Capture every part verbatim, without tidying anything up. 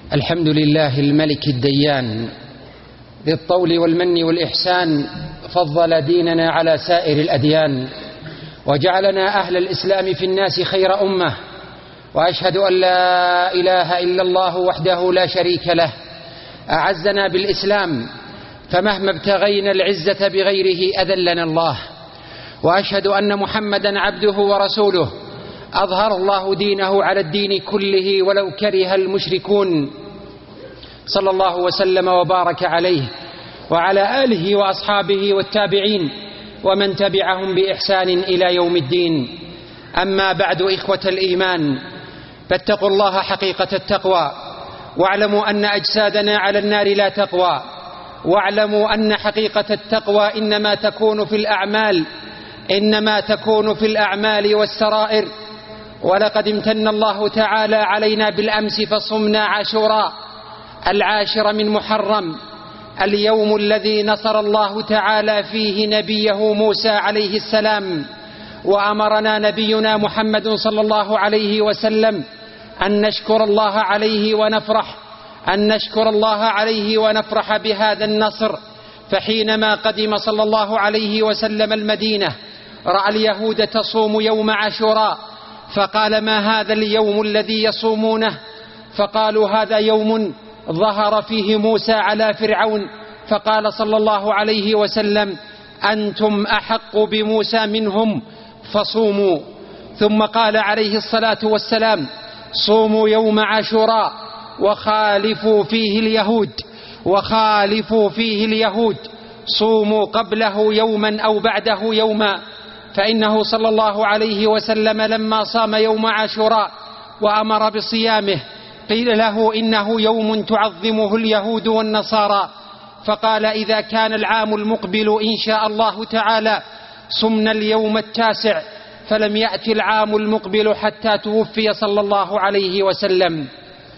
الحمد لله الملك الديان ذي الطول والمن والإحسان، فضل ديننا على سائر الأديان وجعلنا أهل الإسلام في الناس خير أمة، وأشهد أن لا إله إلا الله وحده لا شريك له أعزنا بالإسلام، فمهما ابتغينا العزة بغيره أذلنا الله. وأشهد أن محمدا عبده ورسوله أظهر الله دينه على الدين كله ولو كره المشركون، صلى الله وسلم وبارك عليه وعلى آله وأصحابه والتابعين ومن تبعهم بإحسان إلى يوم الدين. أما بعد، إخوة الإيمان، فاتقوا الله حقيقة التقوى، واعلموا أن أجسادنا على النار لا تقوى، واعلموا أن حقيقة التقوى إنما تكون في الأعمال إنما تكون في الأعمال والسرائر. ولقد امتن الله تعالى علينا بالأمس فصمنا عاشوراء العاشر من محرم، اليوم الذي نصر الله تعالى فيه نبيه موسى عليه السلام، وأمرنا نبينا محمد صلى الله عليه وسلم أن نشكر الله عليه ونفرح أن نشكر الله عليه ونفرح بهذا النصر. فحينما قدم صلى الله عليه وسلم المدينة رأى اليهود تصوم يوم عاشوراء، فقال: ما هذا اليوم الذي يصومونه؟ فقالوا: هذا يوم ظهر فيه موسى على فرعون. فقال صلى الله عليه وسلم: أنتم أحق بموسى منهم فصوموا. ثم قال عليه الصلاة والسلام: صوموا يوم عاشوراء وخالفوا فيه اليهود وخالفوا فيه اليهود صوموا قبله يوما أو بعده يوما. فإنه صلى الله عليه وسلم لما صام يوم عاشوراء وأمر بصيامه قيل له: إنه يوم تعظمه اليهود والنصارى. فقال: إذا كان العام المقبل إن شاء الله تعالى صمنا اليوم التاسع. فلم يأتي العام المقبل حتى توفي صلى الله عليه وسلم.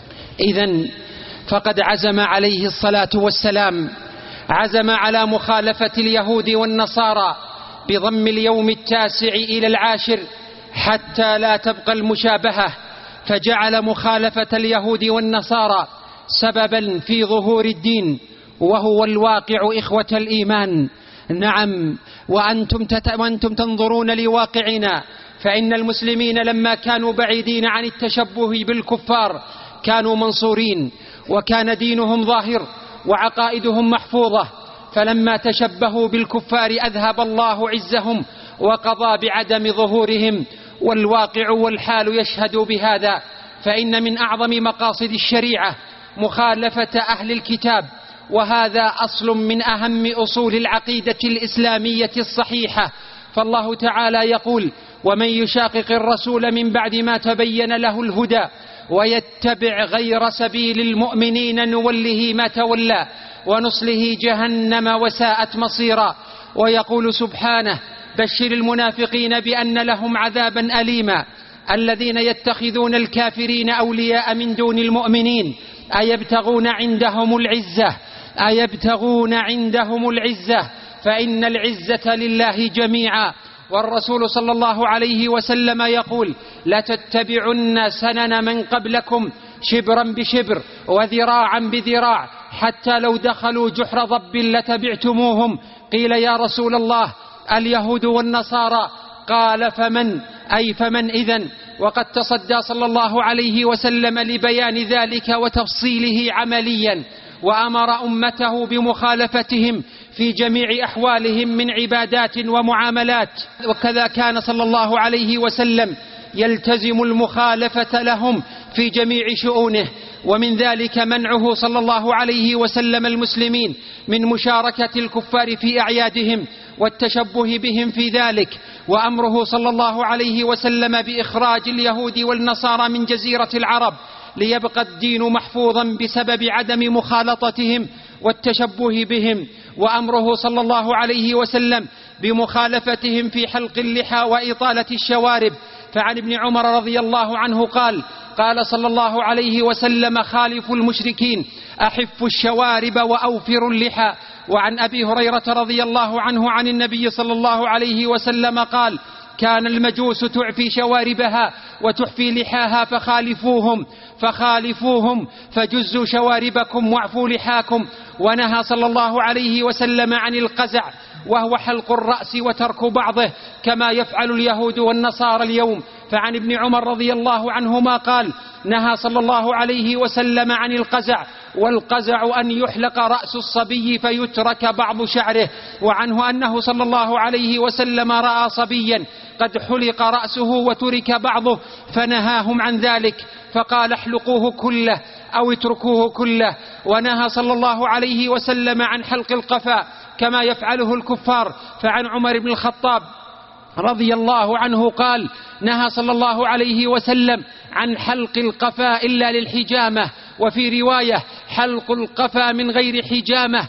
إذن فقد عزم عليه الصلاة والسلام عزم على مخالفة اليهود والنصارى بضم اليوم التاسع إلى العاشر حتى لا تبقى المشابهة، فجعل مخالفة اليهود والنصارى سببا في ظهور الدين، وهو الواقع إخوة الإيمان. نعم، وأنتم, تت... وأنتم تنظرون لواقعنا، فإن المسلمين لما كانوا بعيدين عن التشبه بالكفار كانوا منصورين، وكان دينهم ظاهر وعقائدهم محفوظة، فلما تشبهوا بالكفار أذهب الله عزهم وقضى بعدم ظهورهم، والواقع والحال يشهد بهذا. فإن من أعظم مقاصد الشريعة مخالفة أهل الكتاب، وهذا أصل من أهم أصول العقيدة الإسلامية الصحيحة. فالله تعالى يقول: ومن يشاقق الرسول من بعد ما تبين له الهدى ويتبع غير سبيل المؤمنين نوله ما تولى ونصله جهنم وساءت مصيرا. ويقول سبحانه: بشر المنافقين بأن لهم عذابا أليما الذين يتخذون الكافرين أولياء من دون المؤمنين أيبتغون عندهم العزة أيبتغون عندهم العزة فإن العزة لله جميعا. والرسول صلى الله عليه وسلم يقول: لتتبعن سنن من قبلكم شبرا بشبر وذراعا بذراع حتى لو دخلوا جحر ضب لتبعتموهم. قيل: يا رسول الله، اليهود والنصارى؟ قال: فمن أي فمن إذن؟ وقد تصدى صلى الله عليه وسلم لبيان ذلك وتفصيله عمليا، وأمر أمته بمخالفتهم في جميع أحوالهم من عبادات ومعاملات. وكذا كان صلى الله عليه وسلم يلتزم المخالفة لهم في جميع شؤونه، ومن ذلك منعه صلى الله عليه وسلم المسلمين من مشاركة الكفار في أعيادهم والتشبه بهم في ذلك، وأمره صلى الله عليه وسلم بإخراج اليهود والنصارى من جزيرة العرب ليبقى الدين محفوظا بسبب عدم مخالطتهم والتشبه بهم، وأمره صلى الله عليه وسلم بمخالفتهم في حلق اللحى وإطالة الشوارب. فعن ابن عمر رضي الله عنه قال: قال صلى الله عليه وسلم: خالفوا المشركين، أحفوا الشوارب وأوفروا اللحى. وعن أبي هريرة رضي الله عنه عن النبي صلى الله عليه وسلم قال: كان المجوس تعفي شواربها وتحفي لحاها فخالفوهم فخالفوهم فجزوا شواربكم واعفوا لحاكم. ونهى صلى الله عليه وسلم عن القزع وهو حلق الرأس وترك بعضه كما يفعل اليهود والنصارى اليوم. فعن ابن عمر رضي الله عنهما قال: نهى صلى الله عليه وسلم عن القزع، والقزع أن يحلق رأس الصبي فيترك بعض شعره. وعنه أنه صلى الله عليه وسلم رأى صبيا قد حلق رأسه وترك بعضه فنهاهم عن ذلك فقال: احلقوه كله أو اتركوه كله. ونهى صلى الله عليه وسلم عن حلق القفا كما يفعله الكفار. فعن عمر بن الخطاب رضي الله عنه قال: نهى صلى الله عليه وسلم عن حلق القفا إلا للحجامة. وفي رواية: حلق القفا من غير حجامة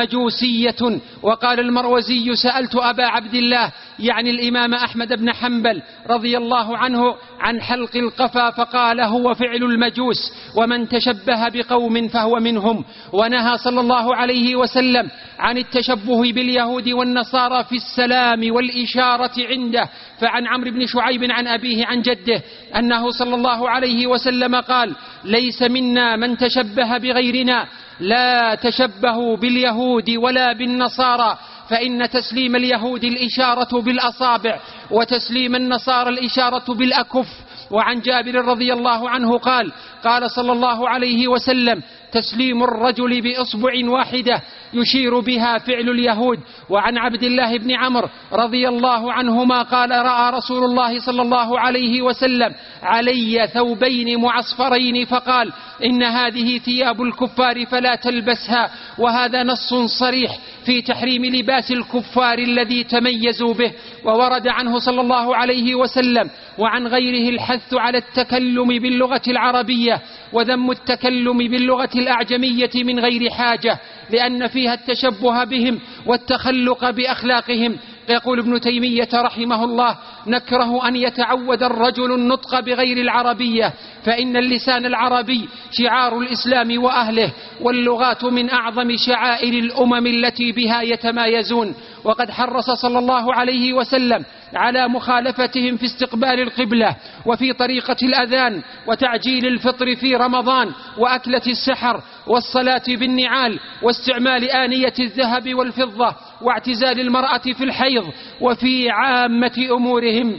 مجوسية. وقال المروزي: سألت أبا عبد الله يعني الإمام أحمد بن حنبل رضي الله عنه عن حلق القفا فقال: هو فعل المجوس ومن تشبه بقوم فهو منهم. ونهى صلى الله عليه وسلم عن التشبه باليهود والنصارى في السلام والإشارة عنده. فعن عمرو بن شعيب عن أبيه عن جده أنه صلى الله عليه وسلم قال: ليس منا من تشبه بغيرنا، لا تشبهوا باليهود ولا بالنصارى، فإن تسليم اليهود الإشارة بالأصابع وتسليم النصارى الإشارة بالأكف. وعن جابر رضي الله عنه قال: قال صلى الله عليه وسلم: تسليم الرجل بإصبع واحدة يشير بها فعل اليهود. وعن عبد الله بن عمرو رضي الله عنهما قال: رأى رسول الله صلى الله عليه وسلم علي ثوبين معصفرين فقال: إن هذه ثياب الكفار فلا تلبسها. وهذا نص صريح في تحريم لباس الكفار الذي تميزوا به. وورد عنه صلى الله عليه وسلم وعن غيره الحث على التكلم باللغة العربية وذم التكلم باللغة الأعجمية من غير حاجة، لأن فيها التشبه بهم والتخلق بأخلاقهم. يقول ابن تيمية رحمه الله: نكره أن يتعود الرجل النطق بغير العربية، فإن اللسان العربي شعار الإسلام وأهله، واللغات من أعظم شعائر الأمم التي بها يتمايزون. وقد حرص صلى الله عليه وسلم على مخالفتهم في استقبال القبلة وفي طريقة الأذان وتعجيل الفطر في رمضان وأكلة السحر والصلاة بالنعال واستعمال آنية الذهب والفضة واعتزال المرأة في الحيض وفي عامة أمورهم،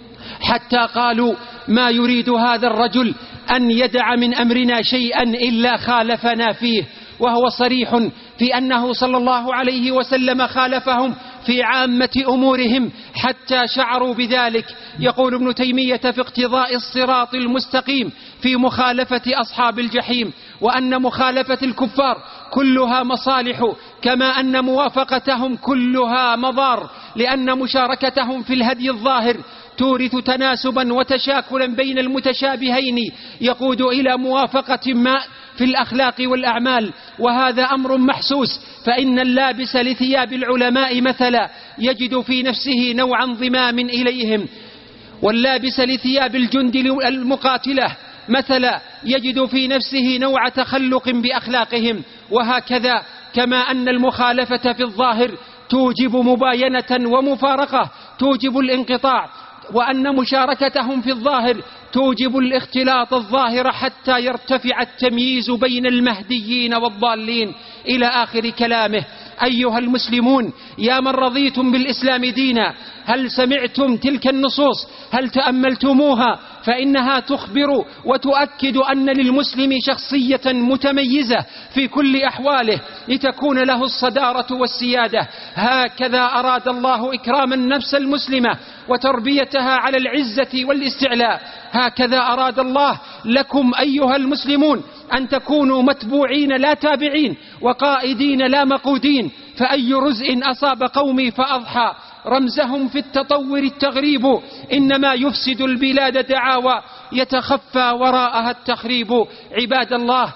حتى قالوا: ما يريد هذا الرجل أن يدع من أمرنا شيئا إلا خالفنا فيه. وهو صريح في أنه صلى الله عليه وسلم خالفهم في عامة أمورهم حتى شعروا بذلك. يقول ابن تيمية في اقتضاء الصراط المستقيم في مخالفة أصحاب الجحيم: وأن مخالفة الكفار كلها مصالح، كما أن موافقتهم كلها مضار، لأن مشاركتهم في الهدي الظاهر تورث تناسبا وتشاكلا بين المتشابهين يقود إلى موافقة ما في الأخلاق والأعمال. وهذا أمر محسوس، فإن اللابس لثياب العلماء مثلا يجد في نفسه نوع انضمام إليهم، واللابس لثياب الجند المقاتلة مثلا يجد في نفسه نوع تخلق بأخلاقهم. وهكذا كما أن المخالفة في الظاهر توجب مباينة ومفارقة توجب الانقطاع، وأن مشاركتهم في الظاهر توجب الاختلاط الظاهر حتى يرتفع التمييز بين المهديين والضالين، إلى آخر كلامه. أيها المسلمون، يا من رضيتم بالإسلام دينا، هل سمعتم تلك النصوص؟ هل تأملتموها؟ فإنها تخبر وتؤكد أن للمسلم شخصية متميزة في كل أحواله لتكون له الصدارة والسيادة. هكذا أراد الله إكرام النفس المسلمة وتربيتها على العزة والاستعلاء. هكذا أراد الله لكم أيها المسلمون أن تكونوا متبوعين لا تابعين وقائدين لا مقودين. فأي رزء أصاب قومي فأضحى رمزهم في التطور التغريب، إنما يفسد البلاد دعاوى يتخفى وراءها التخريب. عباد الله،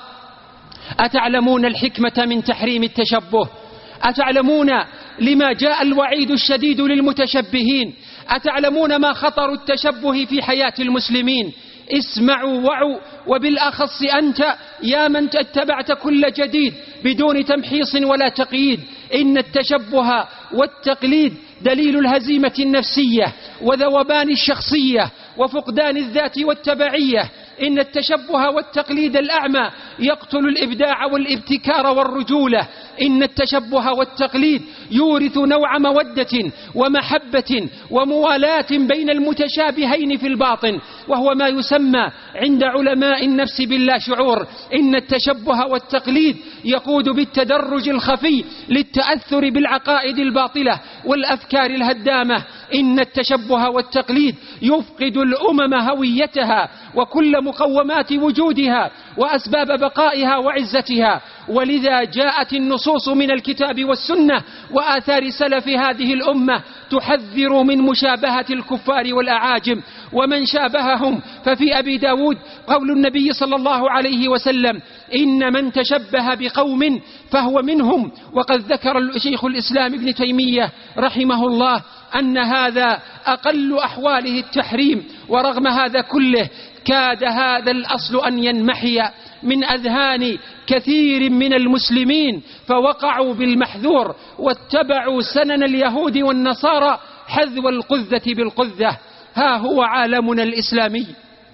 أتعلمون الحكمة من تحريم التشبه؟ أتعلمون لما جاء الوعيد الشديد للمتشبهين؟ أتعلمون ما خطر التشبه في حياة المسلمين؟ اسمعوا وعوا، وبالأخص أنت يا من اتبعت كل جديد بدون تمحيص ولا تقييد. إن التشبه والتقليد دليل الهزيمة النفسية وذوبان الشخصية وفقدان الذات والتبعية. إن التشبه والتقليد الأعمى يقتل الإبداع والابتكار والرجولة. إن التشبه والتقليد يورث نوع مودة ومحبة وموالاة بين المتشابهين في الباطن، وهو ما يسمى عند علماء النفس باللا شعور. إن التشبه والتقليد يقود بالتدرج الخفي للتأثر بالعقائد الباطلة والأفكار الهدامة. إن التشبه والتقليد يفقد الأمم هويتها وكل مقومات وجودها وأسباب بقائها وعزتها. ولذا جاءت النصوص من الكتاب والسنة وآثار سلف هذه الأمة تحذر من مشابهة الكفار والأعاجم ومن شابههم. ففي أبي داود قول النبي صلى الله عليه وسلم: إن من تشبه بقوم فهو منهم. وقد ذكر شيخ الإسلام ابن تيمية رحمه الله أن هذا أقل أحواله التحريم، ورغم هذا كله كاد هذا الأصل أن ينمحي من أذهان كثير من المسلمين، فوقعوا بالمحذور واتبعوا سنن اليهود والنصارى حذو القذة بالقذة. ها هو عالمنا الإسلامي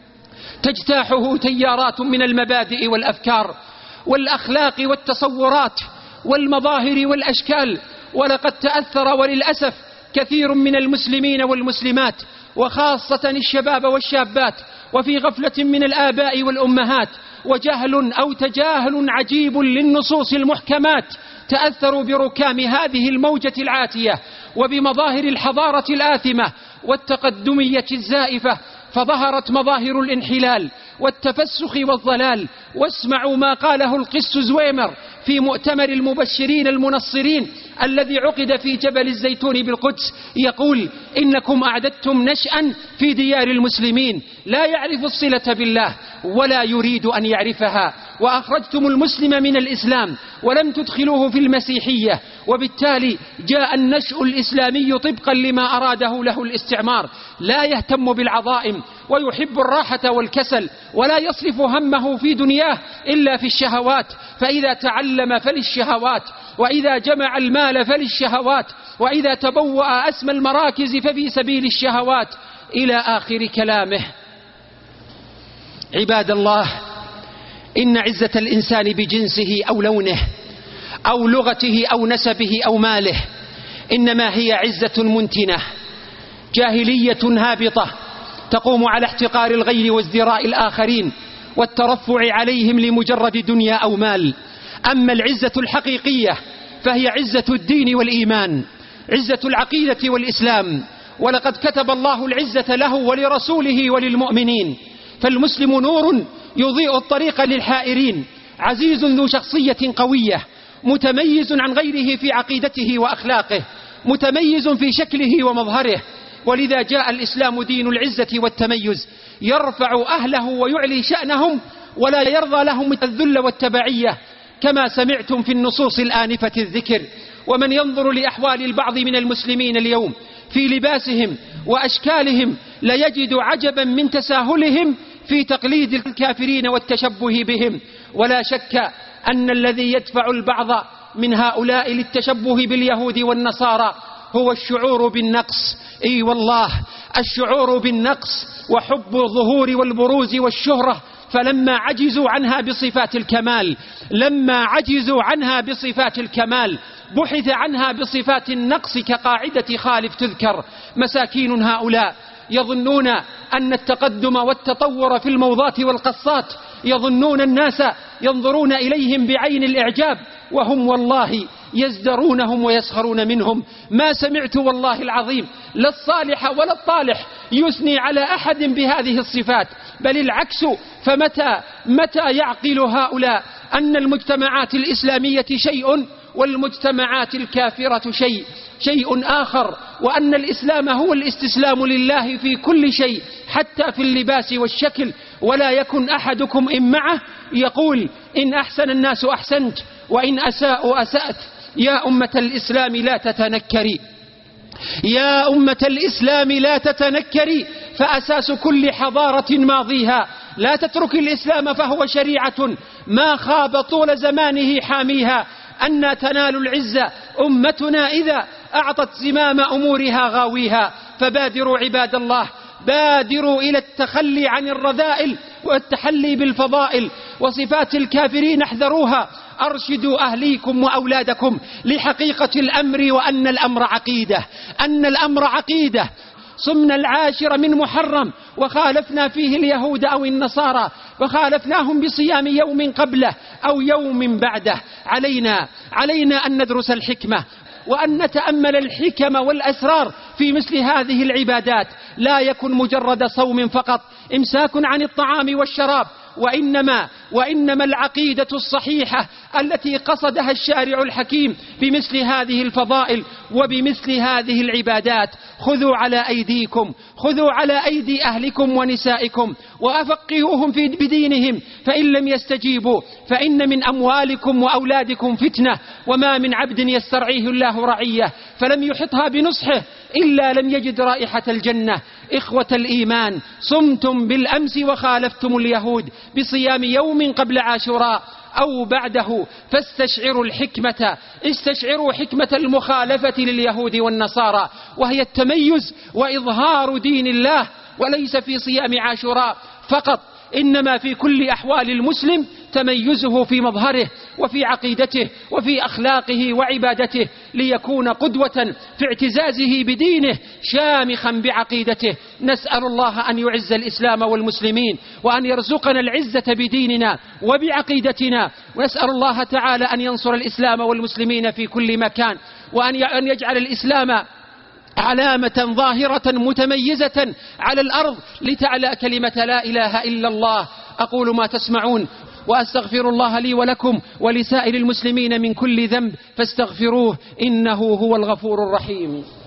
تجتاحه تيارات من المبادئ والأفكار والأخلاق والتصورات والمظاهر والأشكال، ولقد تأثر وللأسف كثير من المسلمين والمسلمات وخاصة الشباب والشابات وفي غفلة من الآباء والأمهات وجهل أو تجاهل عجيب للنصوص المحكمات، تأثروا بركام هذه الموجة العاتية وبمظاهر الحضارة الآثمة والتقدمية الزائفة، فظهرت مظاهر الانحلال والتفسخ والضلال. واسمعوا ما قاله القس زويمر في مؤتمر المبشرين المنصرين الذي عقد في جبل الزيتون بالقدس، يقول: إنكم أعددتم نشأ في ديار المسلمين لا يعرف الصلة بالله ولا يريد أن يعرفها، وأخرجتم المسلم من الإسلام ولم تدخلوه في المسيحية، وبالتالي جاء النشء الإسلامي طبقا لما أراده له الاستعمار، لا يهتم بالعظائم ويحب الراحة والكسل ولا يصرف همه في دنياه إلا في الشهوات، فإذا تعلم فللشهوات، وإذا جمع المال فللشهوات، وإذا تبوأ أسمى المراكز ففي سبيل الشهوات، إلى آخر كلامه. عباد الله، إن عزة الإنسان بجنسه أو لونه أو لغته أو نسبه أو ماله إنما هي عزة منتنة جاهلية هابطة تقوم على احتقار الغير وازدراء الآخرين والترفع عليهم لمجرد دنيا أو مال. أما العزة الحقيقية فهي عزة الدين والإيمان، عزة العقيدة والإسلام، ولقد كتب الله العزة له ولرسوله وللمؤمنين. فالمسلم نور يضيء الطريق للحائرين، عزيز ذو شخصية قوية، متميز عن غيره في عقيدته وأخلاقه، متميز في شكله ومظهره. ولذا جاء الإسلام دين العزة والتميز، يرفع أهله ويعلي شأنهم ولا يرضى لهم الذل والتبعية، كما سمعتم في النصوص الآنفة الذكر. ومن ينظر لأحوال البعض من المسلمين اليوم في لباسهم وأشكالهم ليجد عجبا من تساهلهم في تقليد الكافرين والتشبه بهم. ولا شك أن الذي يدفع البعض من هؤلاء للتشبه باليهود والنصارى هو الشعور بالنقص. اي والله، الشعور بالنقص وحب الظهور والبروز والشهرة، فلما عجزوا عنها بصفات الكمال لما عجزوا عنها بصفات الكمال بحث عنها بصفات النقص كقاعدة خالف تذكر. مساكين هؤلاء يظنون أن التقدم والتطور في الموضات والقصات، يظنون الناس ينظرون إليهم بعين الإعجاب، وهم والله يزدرونهم ويسخرون منهم. ما سمعت والله العظيم لا الصالح ولا الطالح يثني على أحد بهذه الصفات، بل العكس. فمتى متى يعقل هؤلاء أن المجتمعات الإسلامية شيء والمجتمعات الكافرة شيء شيء آخر، وأن الإسلام هو الاستسلام لله في كل شيء حتى في اللباس والشكل. ولا يكن أحدكم إن معه يقول إن أحسن الناس أحسنت وإن أساءوا أسأت. يا أمة الإسلام لا تتنكري، يا أمة الإسلام لا تتنكري، فأساس كل حضارة ماضيها. لا تترك الإسلام فهو شريعة ما خاب طول زمانه حاميها. أن تنال العزة أمتنا إذا أعطت زمام أمورها غاويها. فبادروا عباد الله، بادروا إلى التخلي عن الرذائل والتحلي بالفضائل، وصفات الكافرين احذروها. أرشدوا أهليكم وأولادكم لحقيقة الأمر، وأن الأمر عقيدة، أن الأمر عقيدة. صمنا العاشر من محرم وخالفنا فيه اليهود أو النصارى، وخالفناهم بصيام يوم قبله أو يوم بعده. علينا علينا أن ندرس الحكمة، وأن نتأمل الحكم والأسرار في مثل هذه العبادات. لا يكن مجرد صوم فقط، إمساك عن الطعام والشراب، وإنما, وإنما العقيدة الصحيحة التي قصدها الشارع الحكيم بمثل هذه الفضائل وبمثل هذه العبادات. خذوا على أيديكم، خذوا على أيدي أهلكم ونسائكم وأفقهوهم في بدينهم، فإن لم يستجيبوا فإن من أموالكم وأولادكم فتنة، وما من عبد يسترعيه الله رعية فلم يحطها بنصحه إلا لم يجد رائحة الجنة. إخوة الإيمان، صمتم بالأمس وخالفتم اليهود بصيام يوم قبل عاشوراء أو بعده، فاستشعروا الحكمة، استشعروا حكمة المخالفة لليهود والنصارى، وهي التميز وإظهار دين الله، وليس في صيام عاشوراء فقط، إنما في كل أحوال المسلم تميزه في مظهره وفي عقيدته وفي أخلاقه وعبادته، ليكون قدوة في اعتزازه بدينه شامخا بعقيدته. نسأل الله أن يعز الإسلام والمسلمين، وأن يرزقنا العزة بديننا وبعقيدتنا، ونسأل الله تعالى أن ينصر الإسلام والمسلمين في كل مكان، وأن يجعل الإسلام علامة ظاهرة متميزة على الأرض لتعلى كلمة لا إله إلا الله. أقول ما تسمعون وأستغفر الله لي ولكم ولسائر المسلمين من كل ذنب، فاستغفروه إنه هو الغفور الرحيم.